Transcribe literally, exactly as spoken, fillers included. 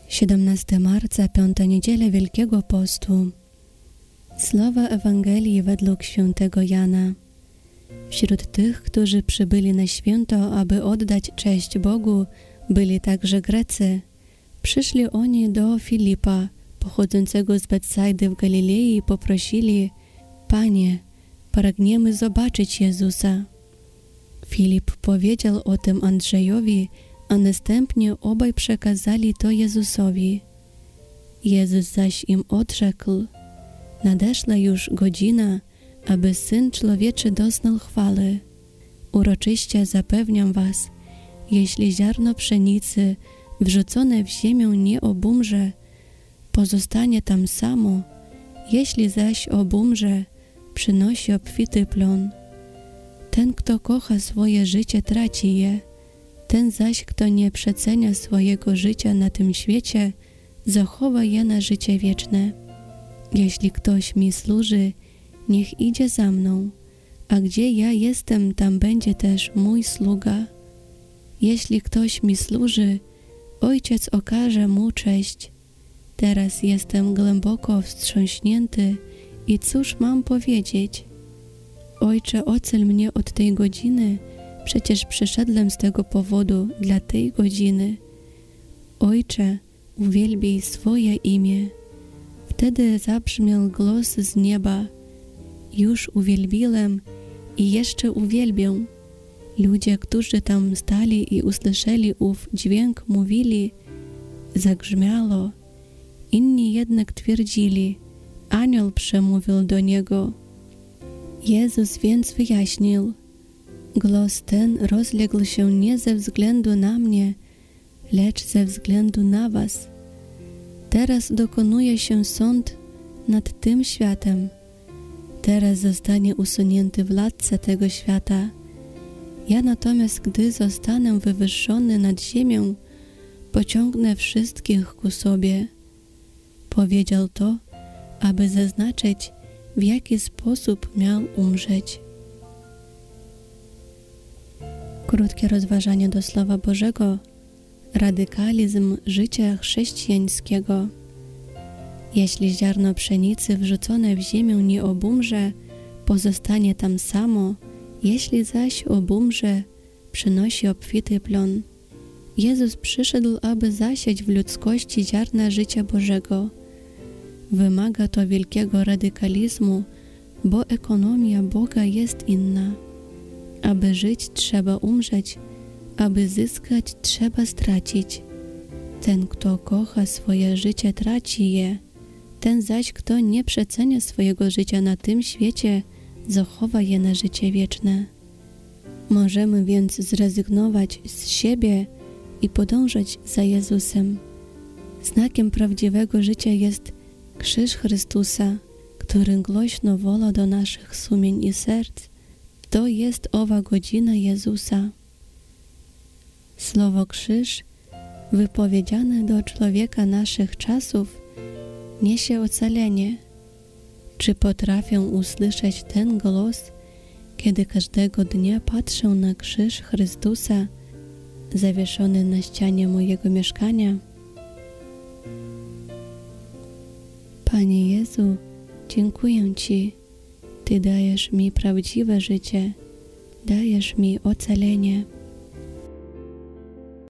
siedemnastego marca, piąta niedziela Wielkiego Postu. Słowa Ewangelii według świętego Jana. Wśród tych, którzy przybyli na święto, aby oddać cześć Bogu, byli także Grecy. Przyszli oni do Filipa, pochodzącego z Betsajdy w Galilei, i poprosili: Panie, pragniemy zobaczyć Jezusa. Filip powiedział o tym Andrzejowi, a następnie obaj przekazali to Jezusowi. Jezus zaś im odrzekł: Nadeszła już godzina, aby Syn Człowieczy doznał chwały. Uroczyście zapewniam was, jeśli ziarno pszenicy wrzucone w ziemię nie obumrze, pozostanie tam samo, jeśli zaś obumrze, przynosi obfity plon. Ten, kto kocha swoje życie, traci je. Ten zaś, kto nie przecenia swojego życia na tym świecie, zachowa je na życie wieczne. Jeśli ktoś mi służy, niech idzie za mną, a gdzie ja jestem, tam będzie też mój sługa. Jeśli ktoś mi służy, Ojciec okaże mu cześć. Teraz jestem głęboko wstrząśnięty i cóż mam powiedzieć? Ojcze, ocel mnie od tej godziny, przecież przyszedłem z tego powodu dla tej godziny. Ojcze, uwielbij swoje imię. Wtedy zabrzmiał głos z nieba: Już uwielbiłem i jeszcze uwielbię. Ludzie, którzy tam stali i usłyszeli ów dźwięk, mówili: Zagrzmiało. Inni jednak twierdzili: Anioł przemówił do niego. Jezus więc wyjaśnił: Głos ten rozległ się nie ze względu na mnie, lecz ze względu na was. Teraz dokonuje się sąd nad tym światem. Teraz zostanie usunięty władca tego świata. Ja natomiast, gdy zostanę wywyższony nad ziemią, pociągnę wszystkich ku sobie. Powiedział to, aby zaznaczyć, w jaki sposób miał umrzeć. Krótkie rozważanie do Słowa Bożego. Radykalizm życia chrześcijańskiego. Jeśli ziarno pszenicy wrzucone w ziemię nie obumrze, pozostanie tam samo, jeśli zaś obumrze, przynosi obfity plon. Jezus przyszedł, aby zasiać w ludzkości ziarna życia Bożego. Wymaga to wielkiego radykalizmu, bo ekonomia Boga jest inna. Aby żyć, trzeba umrzeć, aby zyskać, trzeba stracić. Ten, kto kocha swoje życie, traci je. Ten zaś, kto nie przecenia swojego życia na tym świecie, zachowa je na życie wieczne. Możemy więc zrezygnować z siebie i podążać za Jezusem. Znakiem prawdziwego życia jest krzyż Chrystusa, który głośno woła do naszych sumień i serc. To jest owa godzina Jezusa. Słowo krzyż, wypowiedziane do człowieka naszych czasów, niesie ocalenie. Czy potrafię usłyszeć ten głos, kiedy każdego dnia patrzę na krzyż Chrystusa zawieszony na ścianie mojego mieszkania? Panie Jezu, dziękuję Ci. Ty dajesz mi prawdziwe życie, dajesz mi ocalenie.